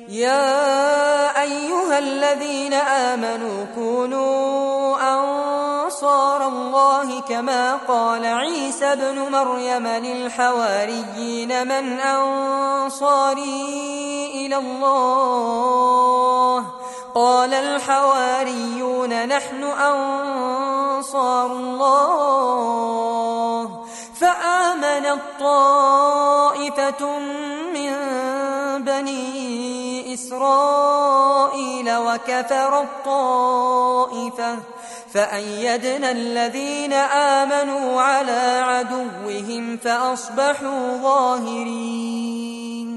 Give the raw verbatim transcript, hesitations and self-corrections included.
يا أيها الذين آمنوا كونوا أنصار الله كما قال عيسى ابن مريم للحواريين من أنصاري إلى الله قال الحواريون نحن أنصار الله فآمنت طائفة من بني إسرائيل وكفرت طائفة فأيدنا الذين آمنوا على عدوهم فأصبحوا ظاهرين.